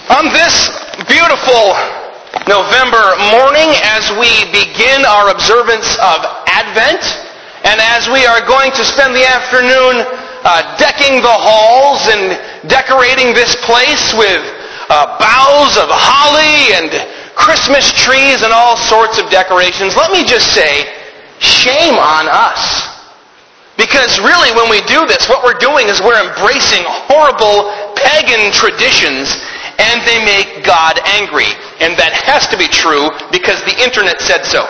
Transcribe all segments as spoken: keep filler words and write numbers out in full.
On this beautiful November morning, as we begin our observance of Advent, and as we are going to spend the afternoon uh, decking the halls and decorating this place with uh, boughs of holly and Christmas trees and all sorts of decorations, let me just say, shame on us. Because really, when we do this, what we're doing is we're embracing horrible pagan traditions, and they make God angry. And that has to be true because the internet said so.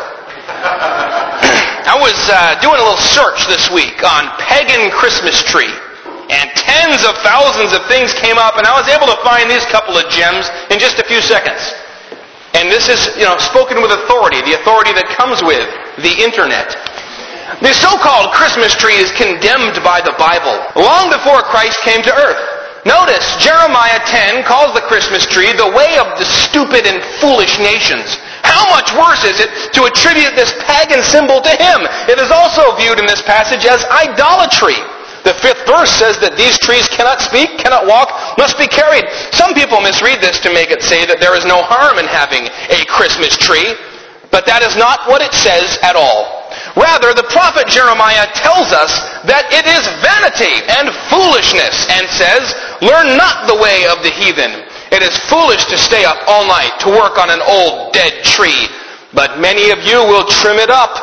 I was uh, doing a little search this week on pagan Christmas tree, and tens of thousands of things came up, and I was able to find these couple of gems in just a few seconds. And this is, you know, spoken with authority, the authority that comes with the internet. The so-called Christmas tree is condemned by the Bible long before Christ came to earth. Notice, Jeremiah ten calls the Christmas tree the way of the stupid and foolish nations. How much worse is it to attribute this pagan symbol to him? It is also viewed in this passage as idolatry. The fifth verse says that these trees cannot speak, cannot walk, must be carried. Some people misread this to make it say that there is no harm in having a Christmas tree, but that is not what it says at all. Rather, the prophet Jeremiah tells us that it is vanity and foolishness, and says, "Learn not the way of the heathen. It is foolish to stay up all night to work on an old dead tree, but many of you will trim it up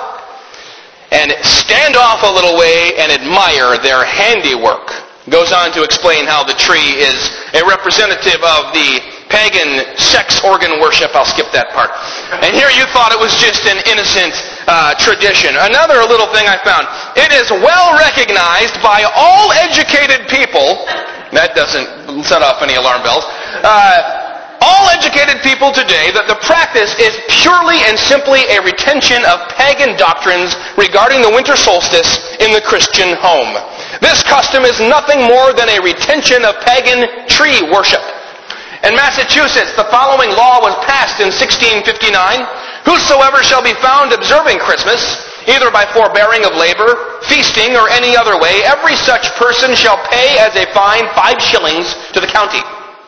and stand off a little way and admire their handiwork." Goes on to explain how the tree is a representative of the pagan sex organ worship. I'll skip that part. And here you thought it was just an innocent uh, tradition. Another little thing I found. It is well recognized by all educated people. That doesn't set off any alarm bells. Uh, all educated people today that the practice is purely and simply a retention of pagan doctrines regarding the winter solstice in the Christian home. This custom is nothing more than a retention of pagan tree worship. In Massachusetts, the following law was passed in sixteen fifty-nine. Whosoever shall be found observing Christmas, either by forbearing of labor, feasting, or any other way, every such person shall pay as a fine five shillings to the county.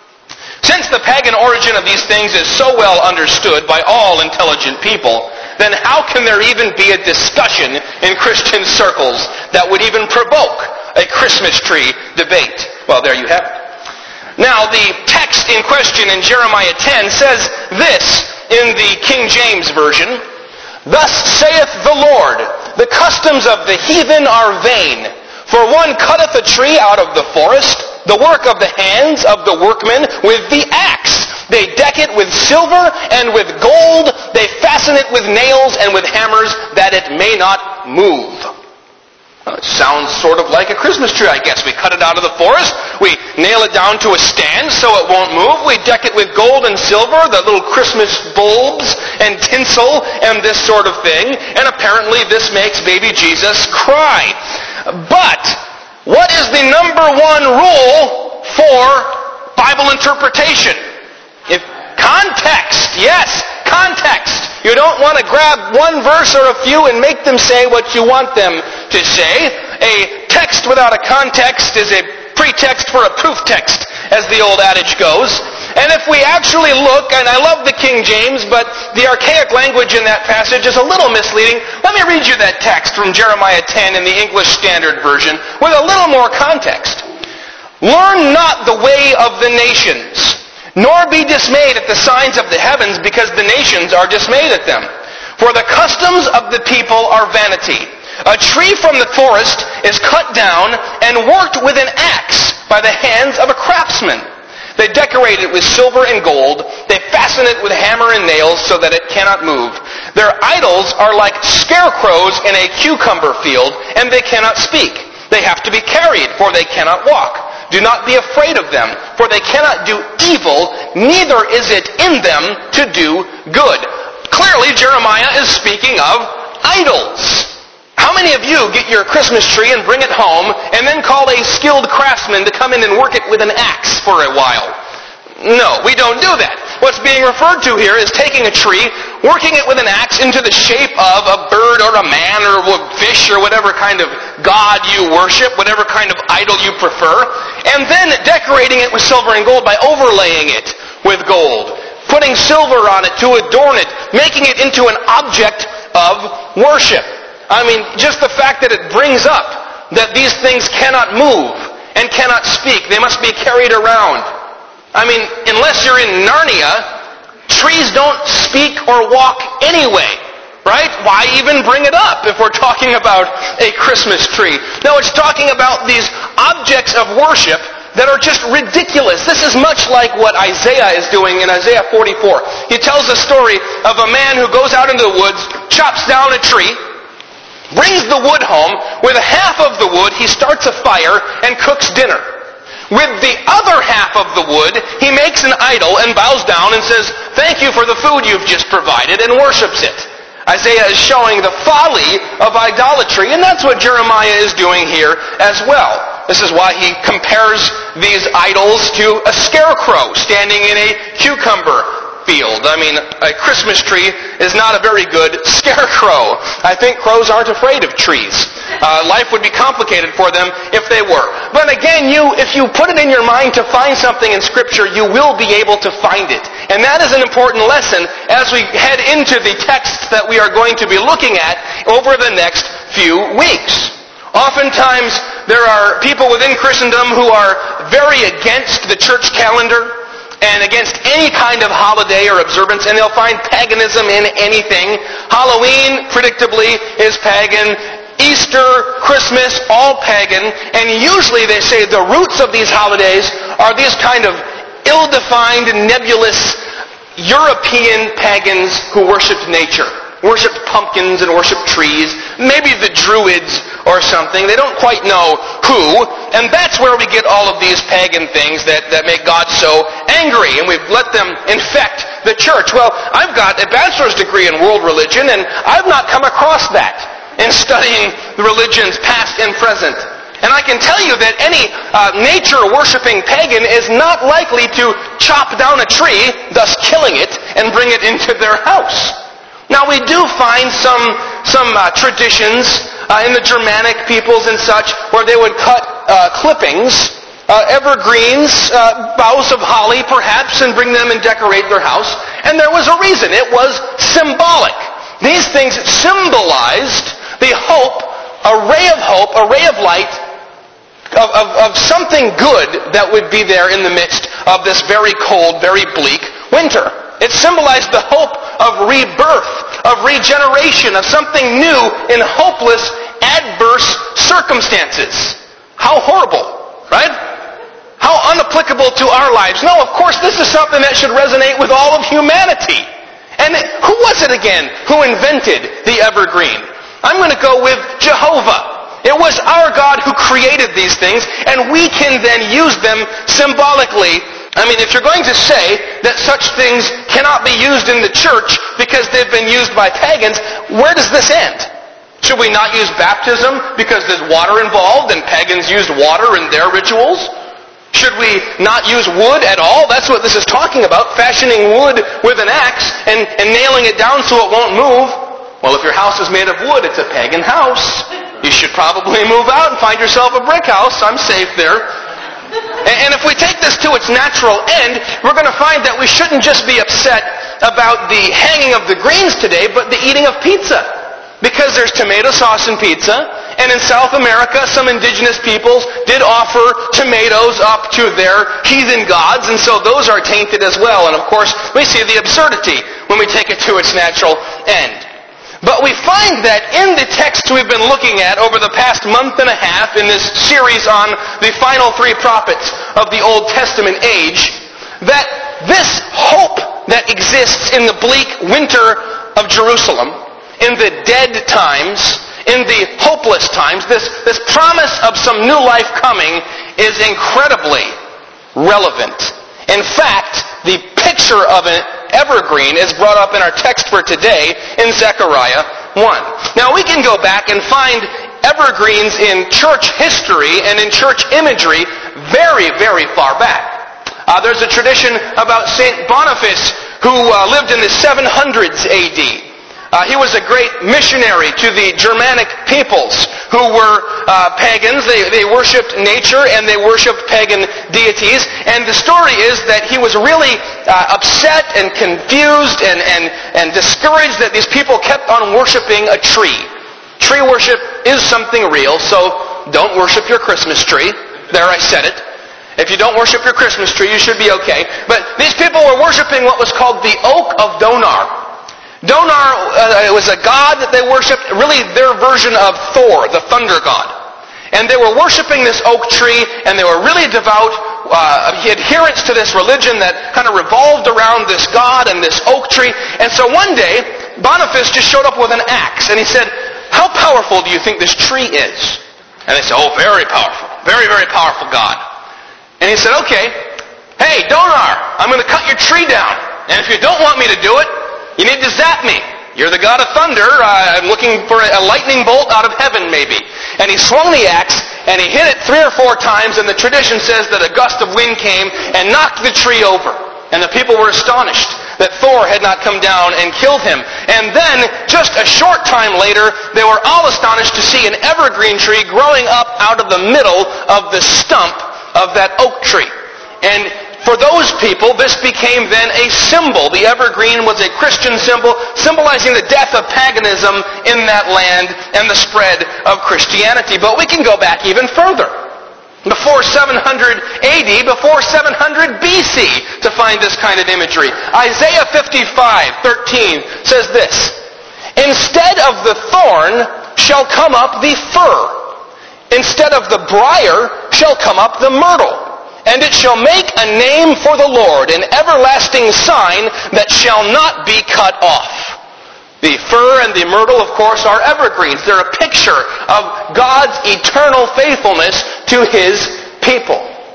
Since the pagan origin of these things is so well understood by all intelligent people, then how can there even be a discussion in Christian circles that would even provoke a Christmas tree debate? Well, there you have it. Now, the text in question in Jeremiah ten says this in the King James Version, "Thus saith the Lord, the customs of the heathen are vain. For one cutteth a tree out of the forest, the work of the hands of the workmen with the axe. They deck it with silver and with gold. They fasten it with nails and with hammers, that it may not move." Well, it sounds sort of like a Christmas tree, I guess. We cut it out of the forest. We nail it down to a stand so it won't move. We deck it with gold and silver, the little Christmas bulbs and tinsel and this sort of thing. And apparently this makes baby Jesus cry. But what is the number one rule for Bible interpretation? If context, yes, context. You don't want to grab one verse or a few and make them say what you want them to say. A text without a context is a pretext for a proof text, as the old adage goes. And if we actually look, and I love the King James, but the archaic language in that passage is a little misleading. Let me read you that text from Jeremiah ten in the English Standard Version with a little more context. "Learn not the way of the nations, nor be dismayed at the signs of the heavens, because the nations are dismayed at them. For the customs of the people are vanity. A tree from the forest is cut down and worked with an axe by the hands of a craftsman. They decorate it with silver and gold. They fasten it with hammer and nails so that it cannot move. Their idols are like scarecrows in a cucumber field, and they cannot speak. They have to be carried, for they cannot walk. Do not be afraid of them, for they cannot do evil, neither is it in them to do good." Clearly, Jeremiah is speaking of idols. How many of you get your Christmas tree and bring it home and then call a skilled craftsman to come in and work it with an axe for a while? No, we don't do that. What's being referred to here is taking a tree, working it with an axe into the shape of a bird or a man or a fish or whatever kind of god you worship, whatever kind of idol you prefer, and then decorating it with silver and gold by overlaying it with gold, putting silver on it to adorn it, making it into an object of worship. I mean, just the fact that it brings up that these things cannot move and cannot speak. They must be carried around. I mean, unless you're in Narnia, trees don't speak or walk anyway, right? Why even bring it up if we're talking about a Christmas tree? No, it's talking about these objects of worship that are just ridiculous. This is much like what Isaiah is doing in Isaiah forty-four. He tells a story of a man who goes out into the woods, chops down a tree, brings the wood home. With half of the wood, he starts a fire and cooks dinner. With the other half of the wood, he makes an idol and bows down and says, "Thank you for the food you've just provided," and worships it. Isaiah is showing the folly of idolatry, and that's what Jeremiah is doing here as well. This is why he compares these idols to a scarecrow standing in a cucumber field. I mean, a Christmas tree is not a very good scarecrow. I think crows aren't afraid of trees. Uh, life would be complicated for them if they were. But again, you, if you put it in your mind to find something in Scripture, you will be able to find it. And that is an important lesson as we head into the texts that we are going to be looking at over the next few weeks. Oftentimes, there are people within Christendom who are very against the church calendar and against any kind of holiday or observance, and they'll find paganism in anything. Halloween, predictably, is pagan. Easter, Christmas, all pagan. And usually they say the roots of these holidays are these kind of ill-defined, nebulous European pagans who worshipped nature. Worshipped pumpkins and worshipped trees. Maybe the Druids or something. They don't quite know who. And that's where we get all of these pagan things that, that make God so angry. And we've let them infect the church. Well, I've got a bachelor's degree in world religion, and I've not come across that in studying the religions past and present. And I can tell you that any uh, nature-worshipping pagan is not likely to chop down a tree, thus killing it, and bring it into their house. Now, we do find some some uh, traditions uh, in the Germanic peoples and such where they would cut uh, clippings, uh, evergreens, uh, boughs of holly perhaps, and bring them and decorate their house. And there was a reason. It was symbolic. These things symbolized the hope, a ray of hope, a ray of light, of, of, of something good that would be there in the midst of this very cold, very bleak winter. It symbolized the hope of rebirth, of regeneration, of something new in hopeless, adverse circumstances. How horrible, right? How unapplicable to our lives. No, of course, this is something that should resonate with all of humanity. And who was it again who invented the evergreen? I'm going to go with Jehovah. It was our God who created these things, and we can then use them symbolically. I mean, if you're going to say that such things cannot be used in the church because they've been used by pagans, where does this end? Should we not use baptism because there's water involved and pagans used water in their rituals? Should we not use wood at all? That's what this is talking about, fashioning wood with an axe and, and nailing it down so it won't move. Well, if your house is made of wood, it's a pagan house. You should probably move out and find yourself a brick house. I'm safe there. And if we take this to its natural end, we're going to find that we shouldn't just be upset about the hanging of the greens today, but the eating of pizza. Because there's tomato sauce in pizza, and in South America, some indigenous peoples did offer tomatoes up to their heathen gods, and so those are tainted as well. And of course, we see the absurdity when we take it to its natural end. But we find that in the text we've been looking at over the past month and a half in this series on the final three prophets of the Old Testament age, that this hope that exists in the bleak winter of Jerusalem, in the dead times, in the hopeless times, this, this promise of some new life coming is incredibly relevant. In fact, the picture of an evergreen is brought up in our text for today in Zechariah one. Now we can go back and find evergreens in church history and in church imagery very, very far back. Uh, there's a tradition about Saint Boniface who uh, lived in the seven hundreds A D. Uh, he was a great missionary to the Germanic peoples who were uh, pagans. They, they worshipped nature and they worshipped pagan deities. And the story is that he was really uh, upset and confused and, and, and discouraged that these people kept on worshiping a tree. Tree worship is something real, so don't worship your Christmas tree. There, I said it. If you don't worship your Christmas tree, you should be okay. But these people were worshiping what was called the Oak of Donar. Donar uh, was a god that they worshipped, really their version of Thor, the thunder god. And they were worshiping this oak tree, and they were really devout uh, adherents to this religion that kind of revolved around this god and this oak tree. And so one day, Boniface just showed up with an axe, and he said, "How powerful do you think this tree is?" And they said, "Oh, very powerful. Very, very powerful God." And he said, "Okay, hey, Donar, I'm going to cut your tree down. And if you don't want me to do it, you need to zap me. You're the God of thunder. Uh, I'm looking for a lightning bolt out of heaven, maybe." And he swung the axe, and he hit it three or four times, and the tradition says that a gust of wind came and knocked the tree over. And the people were astonished that Thor had not come down and killed him. And then, just a short time later, they were all astonished to see an evergreen tree growing up out of the middle of the stump of that oak tree. And for those people, this became then a symbol. The evergreen was a Christian symbol, symbolizing the death of paganism in that land and the spread of Christianity. But we can go back even further. Before seven hundred A D, before seven hundred B C, to find this kind of imagery. Isaiah fifty-five thirteen says this, "Instead of the thorn shall come up the fir. Instead of the briar shall come up the myrtle. And it shall make a name for the Lord, an everlasting sign that shall not be cut off." The fir and the myrtle, of course, are evergreens. They're a picture of God's eternal faithfulness to His people.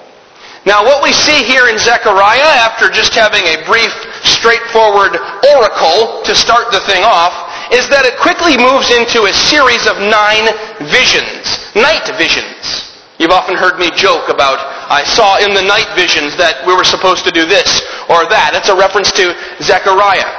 Now, what we see here in Zechariah, after just having a brief, straightforward oracle to start the thing off, is that it quickly moves into a series of nine visions, night visions. You've often heard me joke about, I saw in the night visions that we were supposed to do this or that. That's a reference to Zechariah.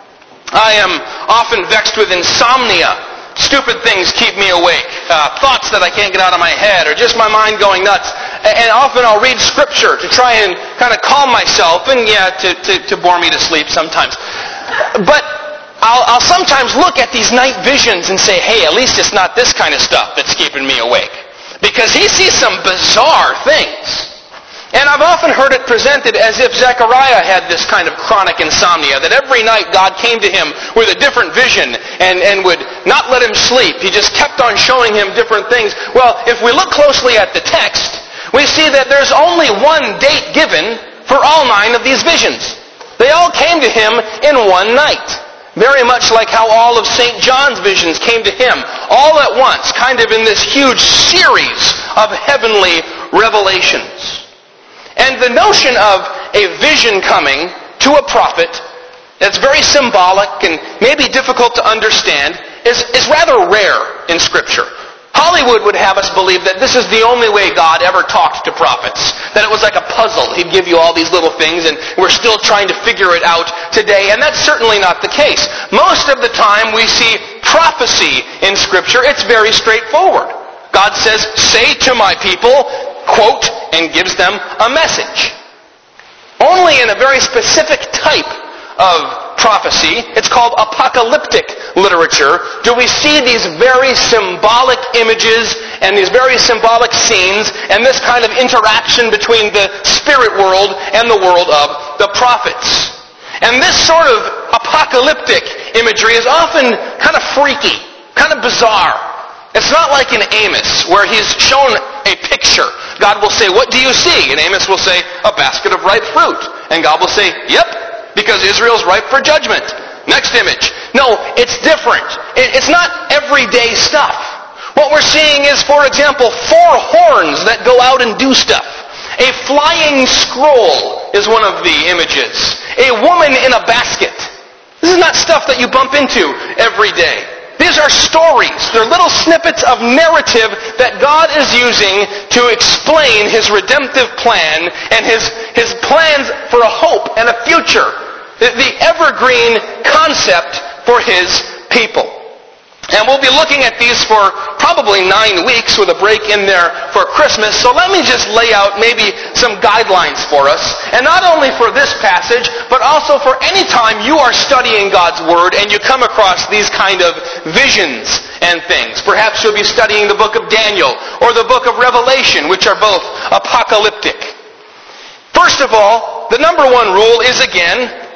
I am often vexed with insomnia. Stupid things keep me awake. Uh, thoughts that I can't get out of my head, or just my mind going nuts. And often I'll read Scripture to try and kind of calm myself, and yeah, to, to, to bore me to sleep sometimes. But I'll, I'll sometimes look at these night visions and say, hey, at least it's not this kind of stuff that's keeping me awake. Because he sees some bizarre things. And I've often heard it presented as if Zechariah had this kind of chronic insomnia, that every night God came to him with a different vision and, and would not let him sleep. He just kept on showing him different things. Well, if we look closely at the text, we see that there's only one date given for all nine of these visions. They all came to him in one night. Very much like how all of Saint John's visions came to him, all at once, kind of in this huge series of heavenly revelations. And the notion of a vision coming to a prophet that's very symbolic and maybe difficult to understand is, is rather rare in Scripture. Hollywood would have us believe that this is the only way God ever talked to prophets. That it was like a puzzle. He'd give you all these little things and we're still trying to figure it out today. And that's certainly not the case. Most of the time we see prophecy in Scripture. It's very straightforward. God says, say to my people, quote, and gives them a message. Only in a very specific type of prophecy, it's called apocalyptic literature, do we see these very symbolic images and these very symbolic scenes and this kind of interaction between the spirit world and the world of the prophets. And this sort of apocalyptic imagery is often kind of freaky, kind of bizarre. It's not like in Amos, where he's shown a picture. God will say, what do you see? And Amos will say, a basket of ripe fruit. And God will say, yep, because Israel's ripe for judgment. Next image. No, it's different. It's not everyday stuff. What we're seeing is, for example, four horns that go out and do stuff. A flying scroll is one of the images. A woman in a basket. This is not stuff that you bump into every day. These are stories. They're little snippets of narrative that God is using to explain His redemptive plan and His, His plans for a hope and a future. The, the evergreen concept for His people. And we'll be looking at these for probably nine weeks with a break in there for Christmas. So let me just lay out maybe some guidelines for us. And not only for this passage, but also for any time you are studying God's Word and you come across these kind of visions and things. Perhaps you'll be studying the book of Daniel or the book of Revelation, which are both apocalyptic. First of all, the number one rule is again,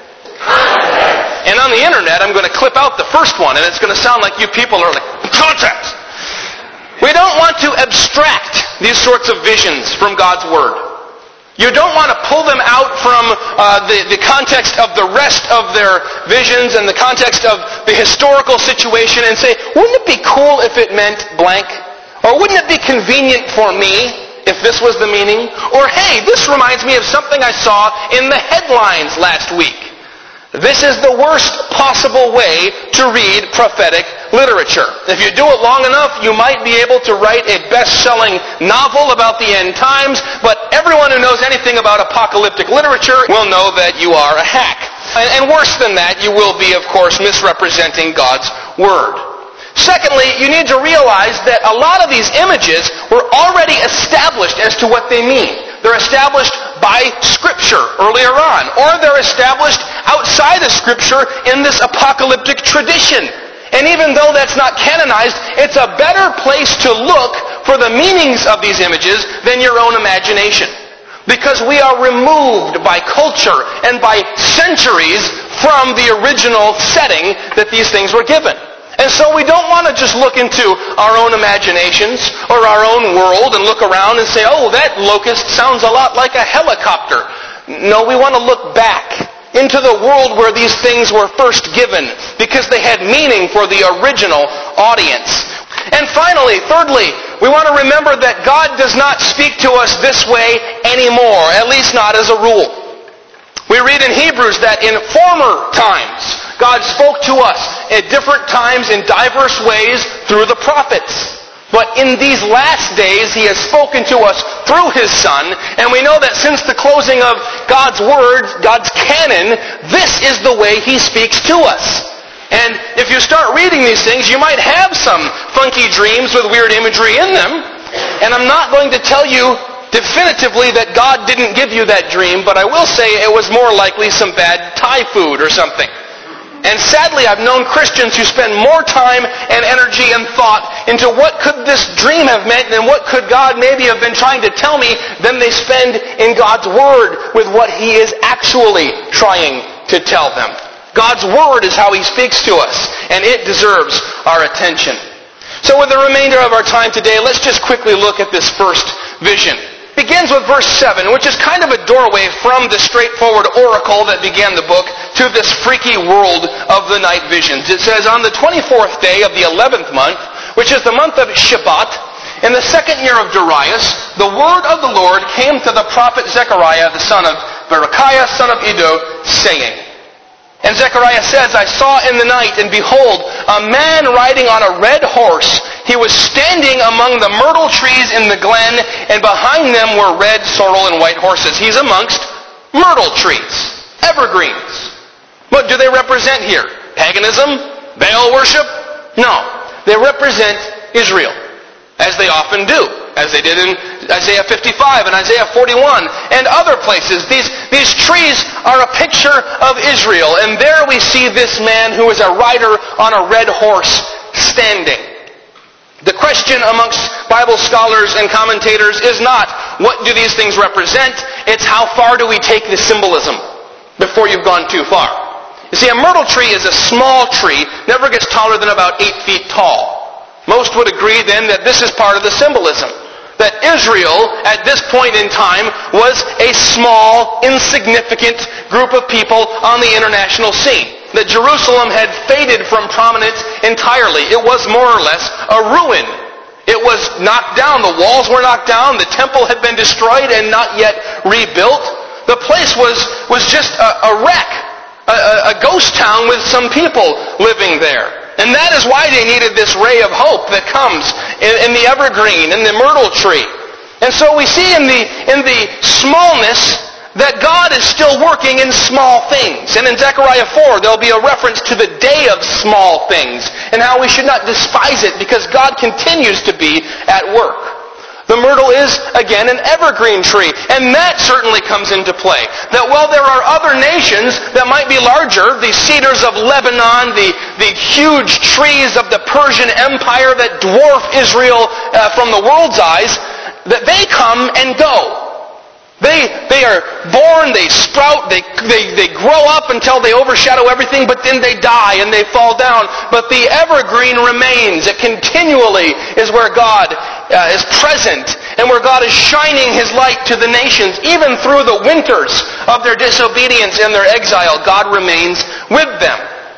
and on the internet, I'm going to clip out the first one, and it's going to sound like you people are like, context! We don't want to abstract these sorts of visions from God's Word. You don't want to pull them out from uh, the, the context of the rest of their visions and the context of the historical situation and say, wouldn't it be cool if it meant blank? Or wouldn't it be convenient for me if this was the meaning? Or hey, this reminds me of something I saw in the headlines last week. This is the worst possible way to read prophetic literature. If you do it long enough, you might be able to write a best-selling novel about the end times, but everyone who knows anything about apocalyptic literature will know that you are a hack. And worse than that, you will be, of course, misrepresenting God's Word. Secondly, you need to realize that a lot of these images were already established as to what they mean. They're established by Scripture earlier on, or they're established outside of Scripture in this apocalyptic tradition. And even though that's not canonized, it's a better place to look for the meanings of these images than your own imagination. Because we are removed by culture and by centuries from the original setting that these things were given. And so we don't want to just look into our own imaginations or our own world and look around and say, oh, that locust sounds a lot like a helicopter. No, we want to look back into the world where these things were first given because they had meaning for the original audience. And finally, thirdly, we want to remember that God does not speak to us this way anymore, at least not as a rule. We read in Hebrews that in former times, God spoke to us at different times in diverse ways through the prophets. But in these last days, He has spoken to us through His Son, and we know that since the closing of God's Word, God's canon, this is the way He speaks to us. And if you start reading these things, you might have some funky dreams with weird imagery in them, and I'm not going to tell you definitively that God didn't give you that dream, but I will say it was more likely some bad Thai food or something. And sadly, I've known Christians who spend more time and energy and thought into what could this dream have meant and what could God maybe have been trying to tell me than they spend in God's Word with what He is actually trying to tell them. God's Word is how He speaks to us, and it deserves our attention. So with the remainder of our time today, let's just quickly look at this first vision. It begins with verse seven, which is kind of a doorway from the straightforward oracle that began the book to this freaky world of the night visions. It says, on the twenty-fourth day of the eleventh month, which is the month of Shebat, in the second year of Darius, the word of the Lord came to the prophet Zechariah, the son of Berechiah, son of Iddo, saying, and Zechariah says, I saw in the night, and behold, a man riding on a red horse. He was standing among the myrtle trees in the glen, and behind them were red, sorrel, and white horses. He's amongst myrtle trees, evergreens. What do they represent here? Paganism? Baal worship? No. They represent Israel, as they often do, as they did in Isaiah fifty-five and Isaiah forty-one and other places. These, these trees are a picture of Israel, and there we see this man who is a rider on a red horse standing. The question amongst Bible scholars and commentators is not, what do these things represent? It's how far do we take the symbolism before you've gone too far. You see, a myrtle tree is a small tree, never gets taller than about eight feet tall. Most would agree then that this is part of the symbolism. That Israel, at this point in time, was a small, insignificant group of people on the international scene. That Jerusalem had faded from prominence entirely. It was more or less a ruin. It was knocked down. The walls were knocked down. The temple had been destroyed and not yet rebuilt. The place was, was just a, a wreck, a, a ghost town with some people living there. And that is why they needed this ray of hope that comes in, in the evergreen, in the myrtle tree. And so we see in the, in the smallness that God is still working in small things. And in Zechariah four, there'll be a reference to the day of small things and how we should not despise it because God continues to be at work. The myrtle is, again, an evergreen tree, and that certainly comes into play. That while there are other nations that might be larger, the cedars of Lebanon, the, the huge trees of the Persian Empire that dwarf Israel uh, from the world's eyes, that they come and go. They they are born, they sprout, they, they, they grow up until they overshadow everything, but then they die and they fall down. But the evergreen remains. It continually is where God uh, is present and where God is shining His light to the nations. Even through the winters of their disobedience and their exile, God remains with them.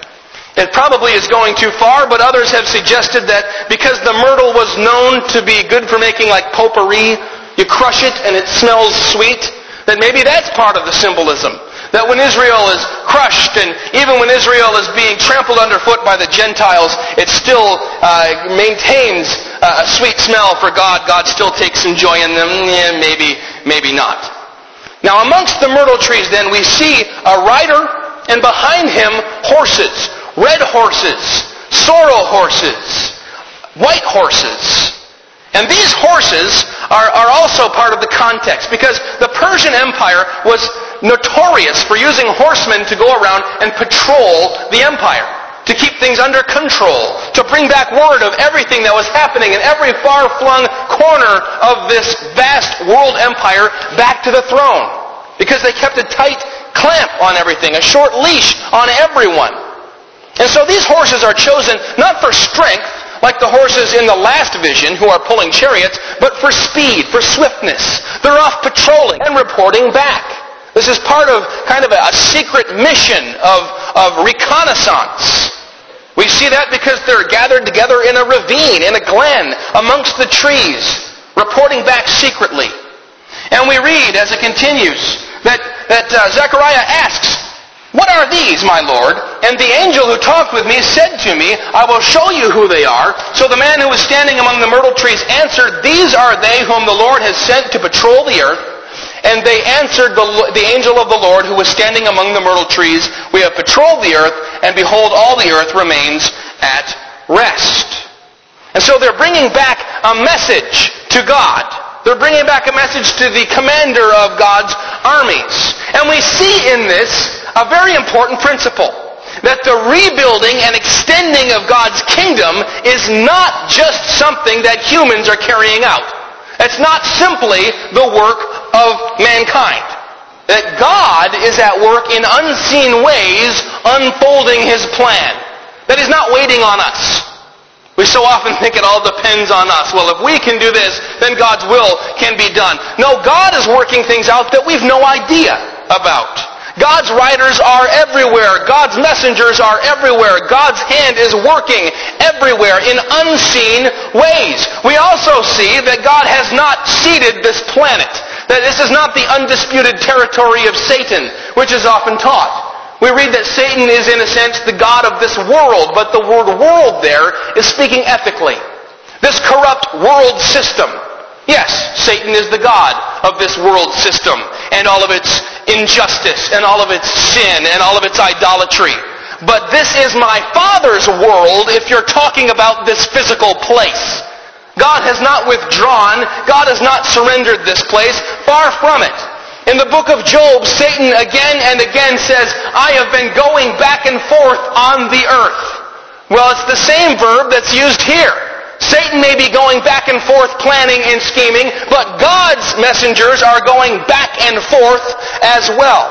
It probably is going too far, but others have suggested that because the myrtle was known to be good for making like potpourri, you crush it and it smells sweet, that maybe that's part of the symbolism. That when Israel is crushed and even when Israel is being trampled underfoot by the Gentiles, it still uh, maintains uh, a sweet smell for God. God still takes some joy in them. Yeah, maybe, maybe not. Now amongst the myrtle trees then we see a rider and behind him horses. Red horses, sorrel horses, white horses. And these horses are, are also part of the context because the Persian Empire was notorious for using horsemen to go around and patrol the empire, to keep things under control, to bring back word of everything that was happening in every far-flung corner of this vast world empire back to the throne. Because they kept a tight clamp on everything, a short leash on everyone. And so these horses are chosen not for strength, like the horses in the last vision who are pulling chariots, but for speed, for swiftness. They're off patrolling and reporting back. This is part of kind of a, a secret mission of, of reconnaissance. We see that because they're gathered together in a ravine, in a glen, amongst the trees, reporting back secretly. And we read, as it continues, that, that uh, Zechariah asks, "What are these, my Lord?" And the angel who talked with me said to me, "I will show you who they are." So the man who was standing among the myrtle trees answered, "These are they whom the Lord has sent to patrol the earth." And they answered the, the angel of the Lord who was standing among the myrtle trees, "We have patrolled the earth, and behold, all the earth remains at rest." And so they're bringing back a message to God. They're bringing back a message to the commander of God's armies. And we see in this a very important principle, that the rebuilding and extending of God's kingdom is not just something that humans are carrying out. It's not simply the work of mankind. That God is at work in unseen ways unfolding His plan. That He's not waiting on us. We so often think it all depends on us. Well, if we can do this, then God's will can be done. No, God is working things out that we've no idea about. God's riders are everywhere. God's messengers are everywhere. God's hand is working everywhere in unseen ways. We also see that God has not seeded this planet. That this is not the undisputed territory of Satan, which is often taught. We read that Satan is, in a sense, the god of this world, but the word world there is speaking ethically. This corrupt world system. Yes, Satan is the god of this world system and all of its injustice and all of its sin and all of its idolatry. But this is my Father's world if you're talking about this physical place. God has not withdrawn. God has not surrendered this place. Far from it. In the book of Job, Satan again and again says, "I have been going back and forth on the earth." Well, it's the same verb that's used here. Satan may be going back and forth planning and scheming, but God's messengers are going back and forth as well.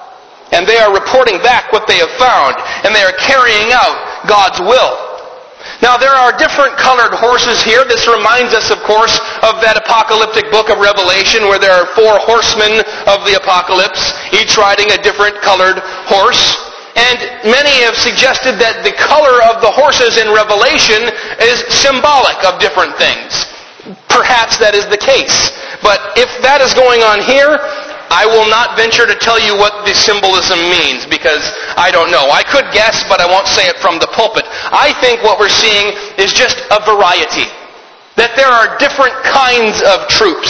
And they are reporting back what they have found, and they are carrying out God's will. Now, there are different colored horses here. This reminds us, of course, of that apocalyptic book of Revelation where there are four horsemen of the apocalypse, each riding a different colored horse. And many have suggested that the color of the horses in Revelation is symbolic of different things. Perhaps that is the case. But if that is going on here, I will not venture to tell you what the symbolism means because I don't know. I could guess, but I won't say it from the pulpit. I think what we're seeing is just a variety. That there are different kinds of troops,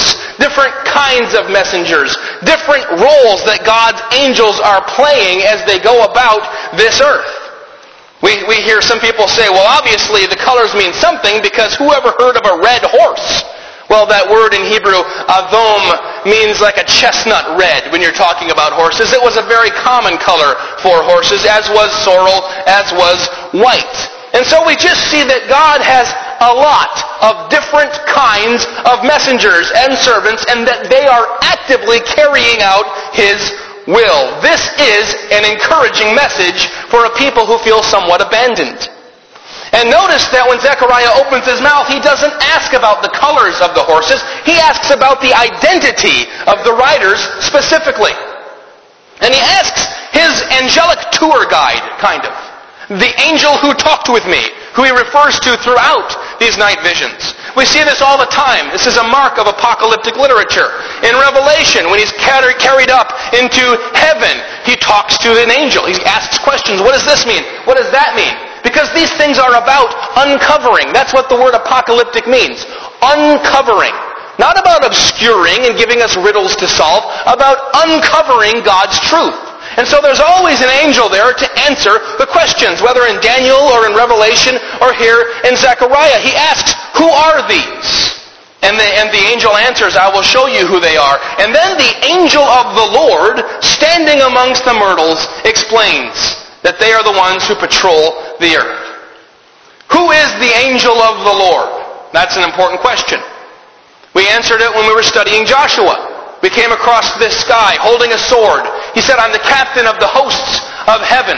different kinds of messengers, different roles that God's angels are playing as they go about this earth. We, we hear some people say, well, obviously the colors mean something, because whoever heard of a red horse? Well, that word in Hebrew, adom, means like a chestnut red when you're talking about horses. It was a very common color for horses, as was sorrel, as was white. And so we just see that God has a lot of different kinds of messengers and servants, and that they are actively carrying out His will. This is an encouraging message for a people who feel somewhat abandoned. And notice that when Zechariah opens his mouth, he doesn't ask about the colors of the horses. He asks about the identity of the riders specifically. And he asks his angelic tour guide, kind of. The angel who talked with me, who he refers to throughout these night visions. We see this all the time. This is a mark of apocalyptic literature. In Revelation, when he's carried up into heaven, he talks to an angel. He asks questions. What does this mean? What does that mean? Because these things are about uncovering. That's what the word apocalyptic means. Uncovering. Not about obscuring and giving us riddles to solve. About uncovering God's truth. And so there's always an angel there to answer the questions, whether in Daniel or in Revelation or here in Zechariah. He asks, who are these? And the, and the angel answers, I will show you who they are. And then the angel of the Lord, standing amongst the myrtles, explains that they are the ones who patrol the earth. Who is the angel of the Lord? That's an important question. We answered it when we were studying Joshua. We came across this guy holding a sword. He said, I'm the captain of the hosts of heaven.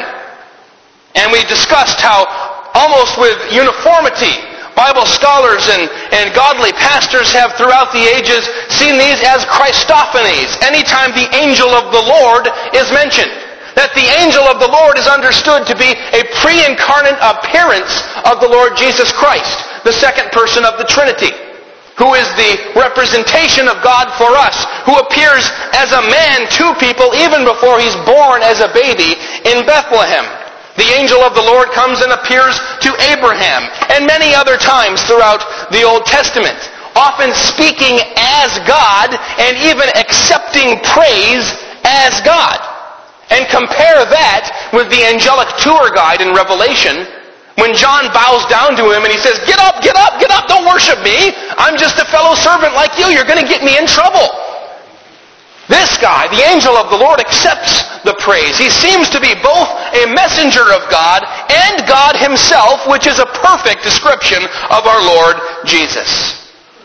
And we discussed how, almost with uniformity, Bible scholars and, and godly pastors have throughout the ages seen these as Christophanies. Anytime the angel of the Lord is mentioned. That the angel of the Lord is understood to be a pre-incarnate appearance of the Lord Jesus Christ, the second person of the Trinity, who is the representation of God for us, who appears as a man to people even before he's born as a baby in Bethlehem. The angel of the Lord comes and appears to Abraham and many other times throughout the Old Testament, often speaking as God and even accepting praise as God. And compare that with the angelic tour guide in Revelation, when John bows down to him and he says, get up, get up, get up, don't worship me. I'm just a fellow servant like you. You're going to get me in trouble. This guy, the angel of the Lord, accepts the praise. He seems to be both a messenger of God and God himself, which is a perfect description of our Lord Jesus.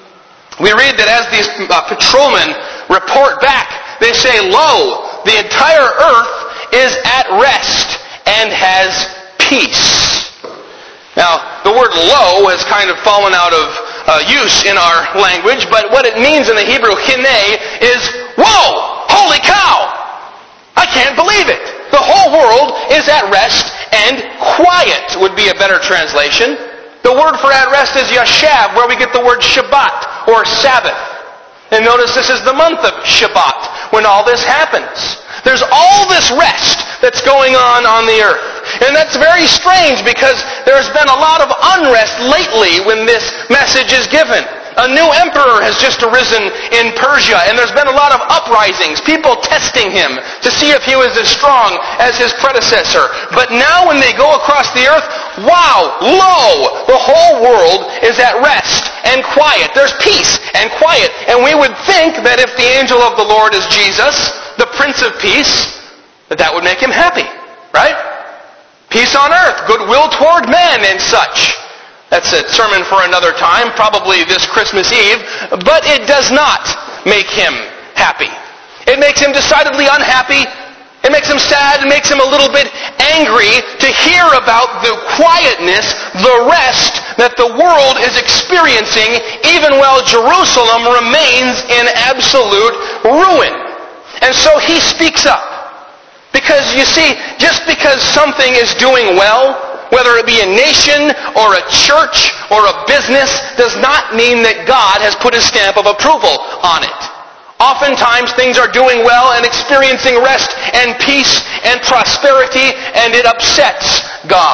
We read that as these uh, patrolmen report back, they say, lo, the entire earth is at rest and has peace. Now, the word lo has kind of fallen out of uh, use in our language, but what it means in the Hebrew, hine, is, whoa, holy cow! I can't believe it. The whole world is at rest and quiet would be a better translation. The word for at rest is yashav, where we get the word Shabbat or Sabbath. And notice this is the month of Shabbat when all this happens. There's all this rest that's going on on the earth. And that's very strange because there's been a lot of unrest lately when this message is given. A new emperor has just arisen in Persia, and there's been a lot of uprisings, people testing him to see if he was as strong as his predecessor. But now when they go across the earth, wow, lo, the whole world is at rest and quiet. There's peace and quiet. And we would think that if the angel of the Lord is Jesus, the Prince of Peace, that that would make him happy, right? Peace on earth, goodwill toward men and such. That's a sermon for another time, probably this Christmas Eve, but it does not make him happy. It makes him decidedly unhappy. It makes him sad. It makes him a little bit angry to hear about the quietness, the rest that the world is experiencing even while Jerusalem remains in absolute ruin. And so he speaks up. Because you see, just because something is doing well, whether it be a nation or a church or a business, does not mean that God has put his stamp of approval on it. Oftentimes things are doing well and experiencing rest and peace and prosperity, and it upsets God.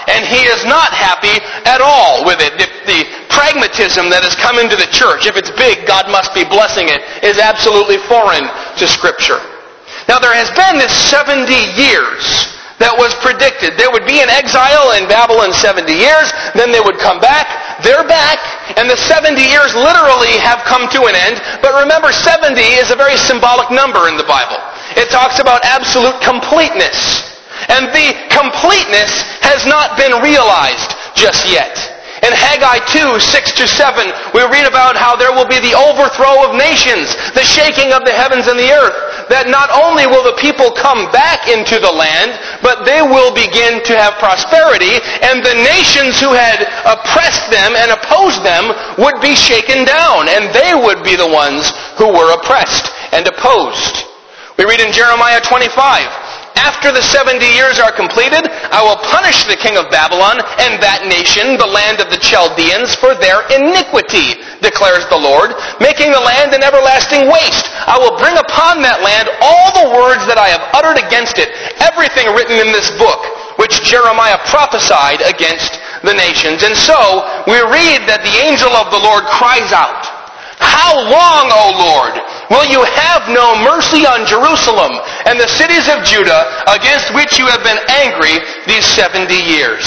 and he is not happy at all with it. The, the pragmatism that has come into the church, if it's big, God must be blessing it, is absolutely foreign to Scripture. Now there has been this seventy years that was predicted. There would be an exile in Babylon seventy years, then they would come back. They're back, and the seventy years literally have come to an end. But remember, seventy is a very symbolic number in the Bible. It talks about absolute completeness. And the completeness has not been realized just yet. In Haggai two, six to seven, we read about how there will be the overthrow of nations, the shaking of the heavens and the earth, that not only will the people come back into the land, but they will begin to have prosperity, and the nations who had oppressed them and opposed them would be shaken down, and they would be the ones who were oppressed and opposed. We read in Jeremiah twenty-five, after the seventy years are completed, I will punish the king of Babylon and that nation, the land of the Chaldeans, for their iniquity, declares the Lord, making the land an everlasting waste. I will bring upon that land all the words that I have uttered against it, everything written in this book, which Jeremiah prophesied against the nations. And so, we read that the angel of the Lord cries out, how long, O Lord, will you have no mercy on Jerusalem and the cities of Judah against which you have been angry these seventy years?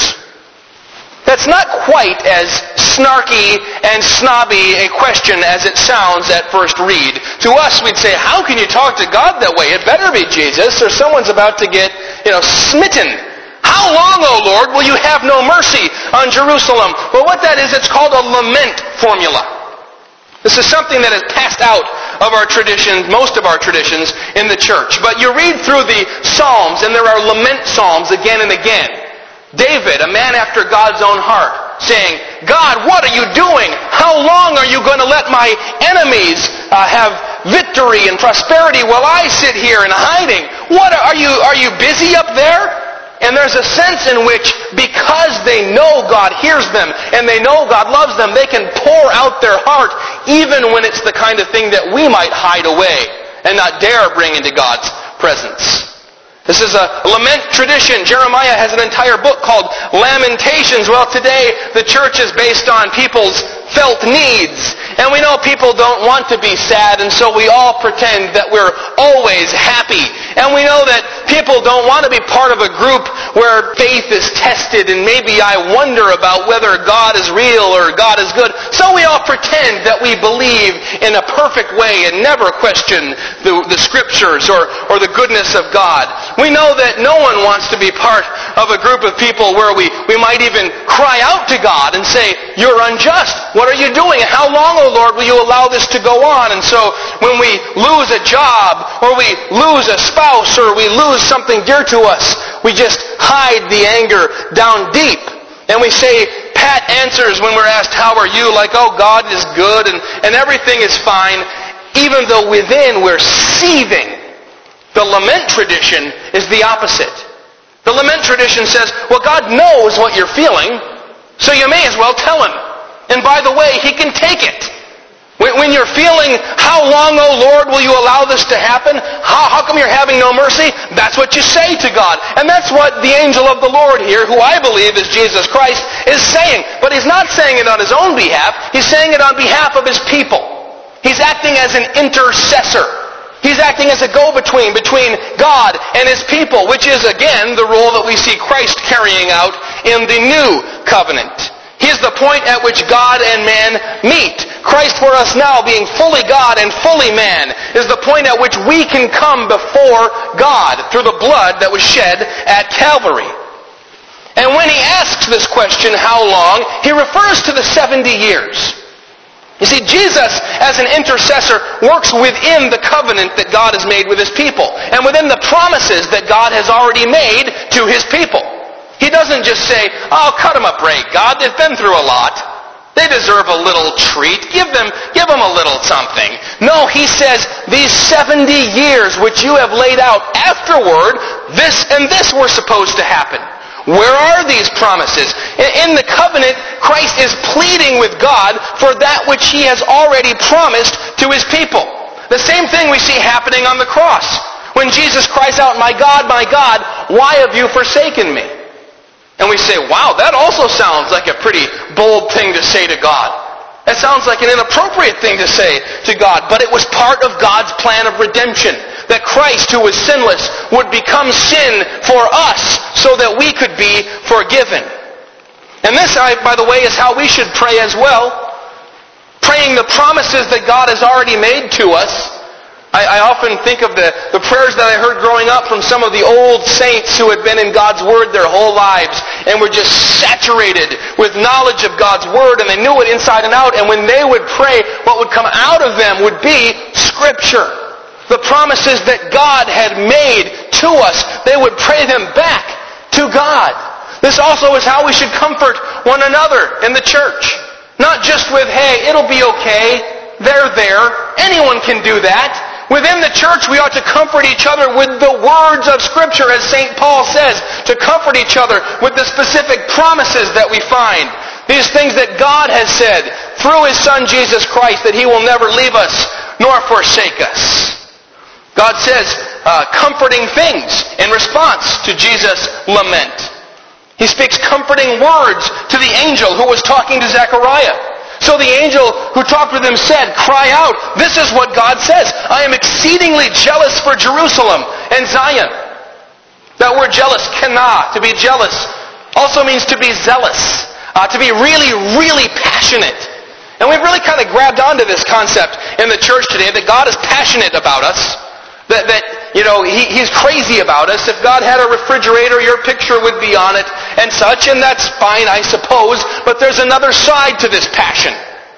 That's not quite as snarky and snobby a question as it sounds at first read. To us, we'd say, how can you talk to God that way? It better be Jesus, or someone's about to get, you know, smitten. How long, O Lord, will you have no mercy on Jerusalem? Well, what that is, it's called a lament formula. This is something that is passed out of our traditions, most of our traditions in the church. But you read through the Psalms, and there are lament psalms again and again. David, a man after God's own heart, saying, God, what are you doing? How long are you going to let my enemies uh, have victory and prosperity while I sit here in hiding? What are you, are you busy up there? And there's a sense in which, because they know God hears them and they know God loves them, they can pour out their heart even when it's the kind of thing that we might hide away and not dare bring into God's presence. This is a lament tradition. Jeremiah has an entire book called Lamentations. Well, today the church is based on people's felt needs. And we know people don't want to be sad, and so we all pretend that we're always happy. And we know that people don't want to be part of a group where faith is tested, and maybe I wonder about whether God is real or God is good. So we all pretend that we believe in a perfect way and never question the, the Scriptures or, or the goodness of God. We know that no one wants to be part of a group of people where we, we might even cry out to God and say, you're unjust. What are you doing? How long, O Lord, will you allow this to go on? And so when we lose a job, or we lose a spouse, or we lose something dear to us, we just hide the anger down deep. And we say pat answers when we're asked, how are you? Like, oh, God is good and, and everything is fine, even though within we're seething. The lament tradition is the opposite. The lament tradition says, well, God knows what you're feeling, so you may as well tell Him. And by the way, He can take it. When you're feeling, how long, O Lord, will you allow this to happen? How, how come you're having no mercy? That's what you say to God. And that's what the angel of the Lord here, who I believe is Jesus Christ, is saying. But he's not saying it on his own behalf. He's saying it on behalf of his people. He's acting as an intercessor. He's acting as a go-between between God and His people, which is, again, the role that we see Christ carrying out in the new covenant. He is the point at which God and man meet. Christ for us now, being fully God and fully man, is the point at which we can come before God through the blood that was shed at Calvary. And when he asks this question, how long, he refers to the seventy years. You see, Jesus, as an intercessor, works within the covenant that God has made with His people, and within the promises that God has already made to His people. He doesn't just say, oh, cut them a break, God. They've been through a lot. They deserve a little treat. Give them, give them a little something. No, He says, these seventy years which you have laid out afterward, this and this were supposed to happen. Where are these promises? In the covenant, Christ is pleading with God for that which He has already promised to His people. The same thing we see happening on the cross. When Jesus cries out, my God, my God, why have you forsaken me? And we say, wow, that also sounds like a pretty bold thing to say to God. That sounds like an inappropriate thing to say to God. But it was part of God's plan of redemption. That Christ, who was sinless, would become sin for us so that we could be forgiven. And this, by the way, is how we should pray as well. Praying the promises that God has already made to us. I, I often think of the, the prayers that I heard growing up from some of the old saints who had been in God's Word their whole lives and were just saturated with knowledge of God's Word, and they knew it inside and out, and when they would pray, what would come out of them would be Scripture. The promises that God had made to us, they would pray them back to God. This also is how we should comfort one another in the church. Not just with, hey, it'll be okay, they're there, anyone can do that. Within the church, we ought to comfort each other with the words of Scripture, as Saint Paul says, to comfort each other with the specific promises that we find. These things that God has said through His Son Jesus Christ, that He will never leave us nor forsake us. God says uh, comforting things in response to Jesus' lament. He speaks comforting words to the angel who was talking to Zechariah. So the angel who talked with him said, cry out, this is what God says. I am exceedingly jealous for Jerusalem and Zion. That word jealous, kana, to be jealous, also means to be zealous, uh, to be really, really passionate. And we've really kind of grabbed onto this concept in the church today, that God is passionate about us. That, that you know, he, He's crazy about us. If God had a refrigerator, your picture would be on it and such, and that's fine, I suppose. But there's another side to this passion.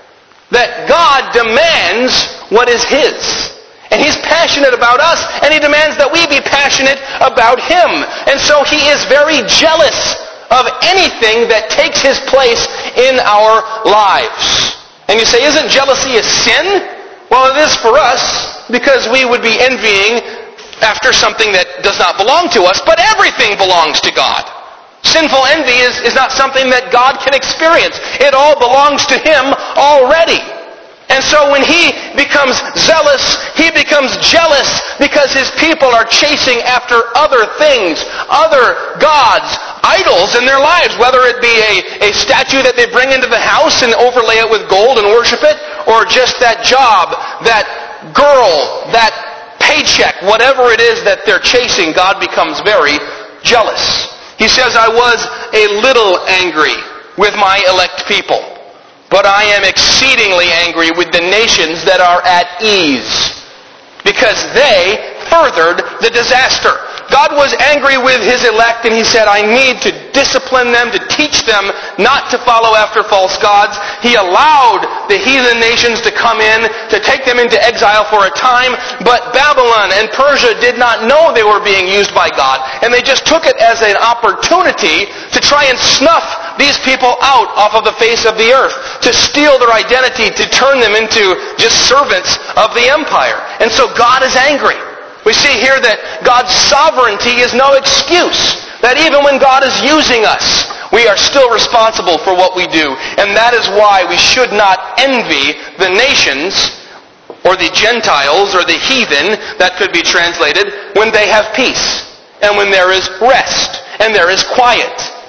That God demands what is His. And He's passionate about us, and He demands that we be passionate about Him. And so He is very jealous of anything that takes His place in our lives. And you say, isn't jealousy a sin? Well, it is for us, because we would be envying after something that does not belong to us, but everything belongs to God. Sinful envy is, is not something that God can experience. It all belongs to Him already. And so when He becomes zealous, He becomes jealous because His people are chasing after other things, other gods, idols in their lives, whether it be a, a statue that they bring into the house and overlay it with gold and worship it, or just that job, that girl, that paycheck, whatever it is that they're chasing, God becomes very jealous. He says, I was a little angry with my elect people, but I am exceedingly angry with the nations that are at ease, because they furthered the disaster. God was angry with His elect, and He said, I need to discipline them, to teach them not to follow after false gods. He allowed the heathen nations to come in, to take them into exile for a time, but Babylon and Persia did not know they were being used by God, and they just took it as an opportunity to try and snuff these people out off of the face of the earth, to steal their identity, to turn them into just servants of the empire. And so God is angry. We see here that God's sovereignty is no excuse. That even when God is using us, we are still responsible for what we do. And that is why we should not envy the nations, or the Gentiles, or the heathen, that could be translated, when they have peace, and when there is rest, and there is quiet.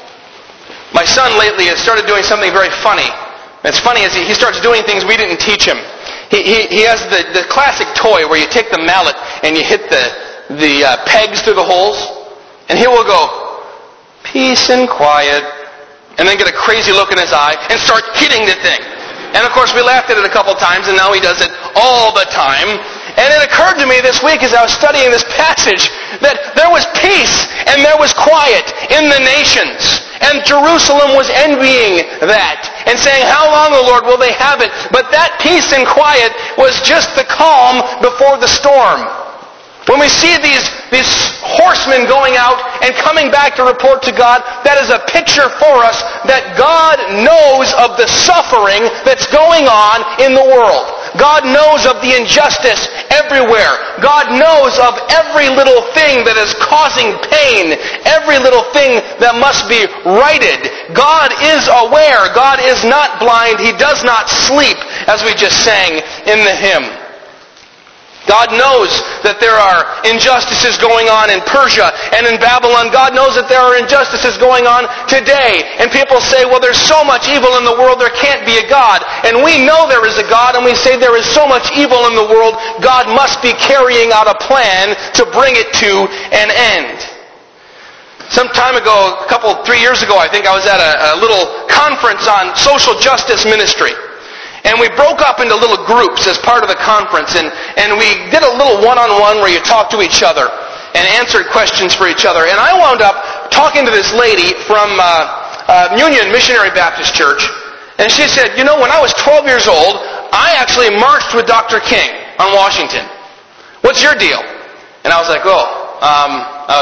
My son lately has started doing something very funny. It's funny as he, he starts doing things we didn't teach him. He, he, he has the, the classic toy where you take the mallet and you hit the, the uh, pegs through the holes. And he will go, peace and quiet, and then get a crazy look in his eye and start hitting the thing. And of course we laughed at it a couple times, and now he does it all the time. And it occurred to me this week as I was studying this passage that there was peace and there was quiet in the nations. And Jerusalem was envying that and saying, how long, O Lord, will they have it? But that peace and quiet was just the calm before the storm. When we see these, these horsemen going out and coming back to report to God, that is a picture for us that God knows of the suffering that's going on in the world. God knows of the injustice everywhere. God knows of every little thing that is causing pain, every little thing that must be righted. God is aware. God is not blind. He does not sleep, as we just sang in the hymn. God knows that there are injustices going on in Persia and in Babylon. God knows that there are injustices going on today. And people say, well, there's so much evil in the world, there can't be a God. And we know there is a God, and we say there is so much evil in the world, God must be carrying out a plan to bring it to an end. Some time ago, a couple, three years ago, I think I was at a, a little conference on social justice ministry. And we broke up into little groups as part of the conference, and, and we did a little one-on-one where you talk to each other and answered questions for each other. And I wound up talking to this lady from uh, uh, Union Missionary Baptist Church, and she said, you know, when I was twelve years old, I actually marched with Doctor King on Washington. What's your deal? And I was like, oh, um,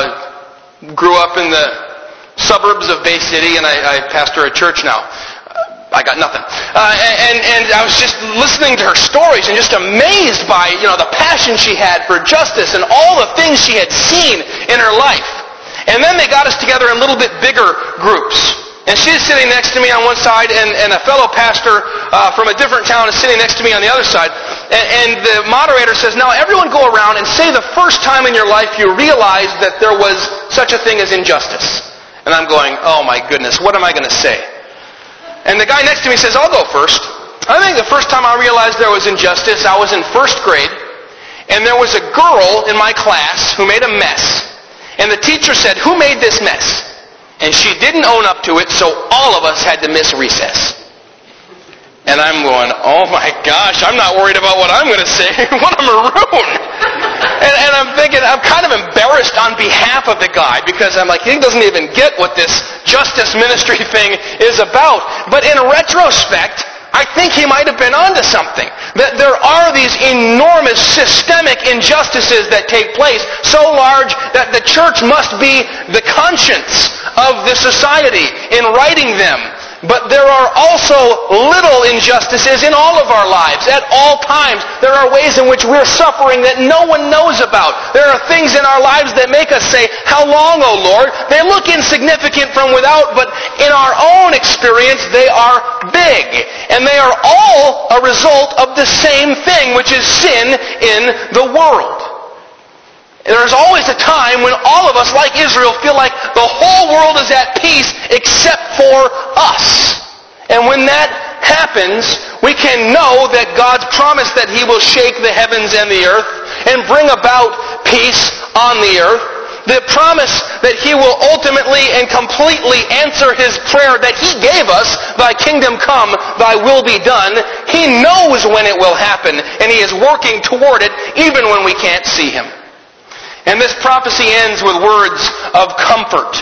I grew up in the suburbs of Bay City, and I, I pastor a church now. I got nothing. Uh, and, and I was just listening to her stories and just amazed by, you know, the passion she had for justice and all the things she had seen in her life. And then they got us together in a little bit bigger groups. And she's sitting next to me on one side, and, and a fellow pastor uh, from a different town is sitting next to me on the other side. And, and the moderator says, now everyone go around and say the first time in your life you realized that there was such a thing as injustice. And I'm going, oh my goodness, what am I going to say? And the guy next to me says, I'll go first. I think the first time I realized there was injustice, I was in first grade, and there was a girl in my class who made a mess. And the teacher said, who made this mess? And she didn't own up to it, so all of us had to miss recess. And I'm going, oh my gosh, I'm not worried about what I'm going to say. What a maroon! And, and I'm thinking, I'm kind of embarrassed on behalf of the guy, because I'm like, he doesn't even get what this justice ministry thing is about. But in retrospect, I think he might have been onto something. That there are these enormous systemic injustices that take place, so large that the church must be the conscience of the society in righting them. But there are also little injustices in all of our lives, at all times. There are ways in which we're suffering that no one knows about. There are things in our lives that make us say, how long, O Lord? They look insignificant from without, but in our own experience, they are big. And they are all a result of the same thing, which is sin in the world. There's always a time when all of us, like Israel, feel like the whole world is at peace except for us. And when that happens, we can know that God's promise that He will shake the heavens and the earth and bring about peace on the earth. The promise that He will ultimately and completely answer His prayer that He gave us, thy kingdom come, thy will be done. He knows when it will happen, and He is working toward it even when we can't see Him. And this prophecy ends with words of comfort.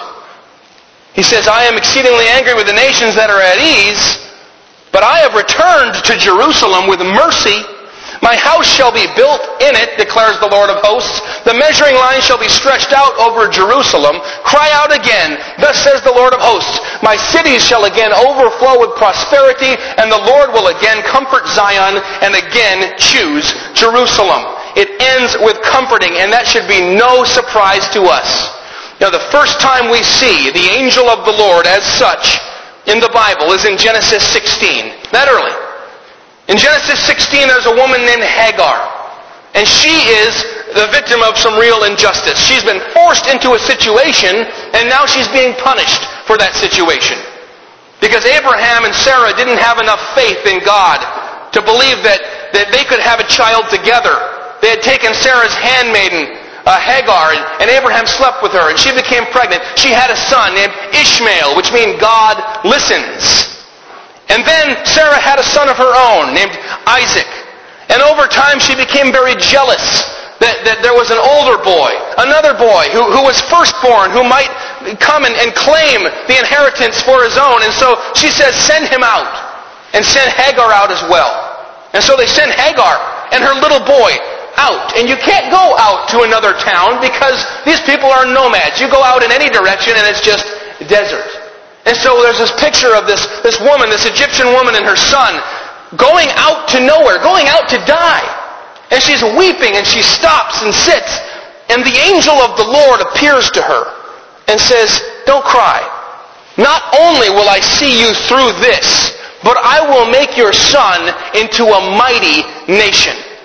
He says, I am exceedingly angry with the nations that are at ease, but I have returned to Jerusalem with mercy. My house shall be built in it, declares the Lord of hosts. The measuring line shall be stretched out over Jerusalem. Cry out again, thus says the Lord of hosts. My cities shall again overflow with prosperity, and the Lord will again comfort Zion and again choose Jerusalem. It ends with comforting, and that should be no surprise to us. Now, the first time we see the angel of the Lord as such in the Bible is in Genesis sixteen. That early. In Genesis sixteen, there's a woman named Hagar. And she is the victim of some real injustice. She's been forced into a situation, and now she's being punished for that situation. Because Abraham and Sarah didn't have enough faith in God to believe that, that they could have a child together. They had taken Sarah's handmaiden, uh, Hagar, and, and Abraham slept with her, and she became pregnant. She had a son named Ishmael, which means God listens. And then Sarah had a son of her own named Isaac. And over time she became very jealous that, that there was an older boy, another boy who, who was firstborn, who might come and, and claim the inheritance for his own. And so she says, send him out, and send Hagar out as well. And so they send Hagar and her little boy out. And you can't go out to another town because these people are nomads. You go out in any direction and it's just desert. And so there's this picture of this, this woman, this Egyptian woman and her son going out to nowhere, going out to die. And she's weeping and she stops and sits. And the angel of the Lord appears to her and says, don't cry. Not only will I see you through this, but I will make your son into a mighty nation.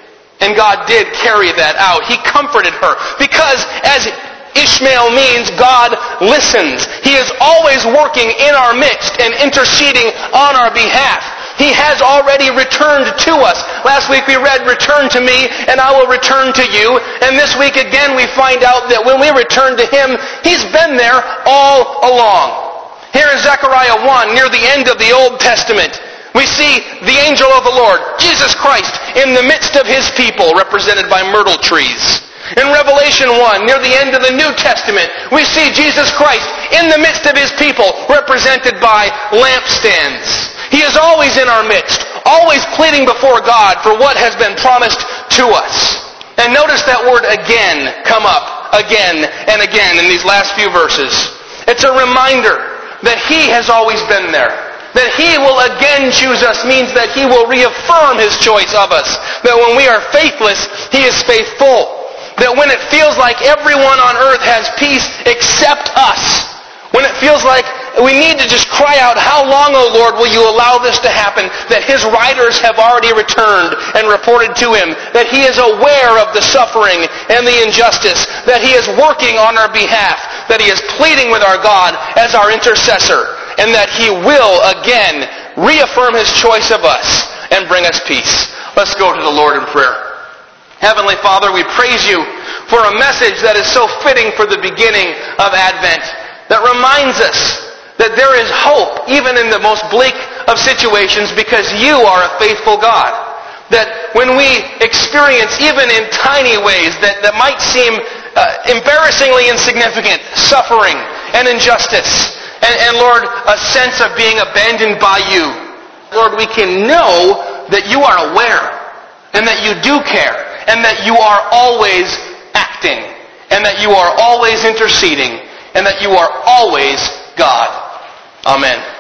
And God did carry that out. He comforted her. Because as Ishmael means, God listens. He is always working in our midst and interceding on our behalf. He has already returned to us. Last week we read, "Return to me, and I will return to you." And this week again we find out that when we return to Him, He's been there all along. Here in Zechariah one, near the end of the Old Testament, we see the angel of the Lord, Jesus Christ, in the midst of His people, represented by myrtle trees. In Revelation one, near the end of the New Testament, we see Jesus Christ in the midst of His people, represented by lampstands. He is always in our midst, always pleading before God for what has been promised to us. And notice that word "again" come up again and again in these last few verses. It's a reminder that He has always been there. That He will again choose us means that He will reaffirm His choice of us. That when we are faithless, He is faithful. That when it feels like everyone on earth has peace except us, when it feels like we need to just cry out, "How long, O Lord, will you allow this to happen?" That His riders have already returned and reported to Him. That He is aware of the suffering and the injustice. That He is working on our behalf. That He is pleading with our God as our intercessor. And that He will again reaffirm His choice of us and bring us peace. Let's go to the Lord in prayer. Heavenly Father, we praise You for a message that is so fitting for the beginning of Advent, that reminds us that there is hope even in the most bleak of situations because You are a faithful God. That when we experience, even in tiny ways that, that might seem uh, embarrassingly insignificant, suffering and injustice, and, and Lord, a sense of being abandoned by You, Lord, we can know that You are aware and that You do care and that You are always acting and that You are always interceding and that You are always God. Amen.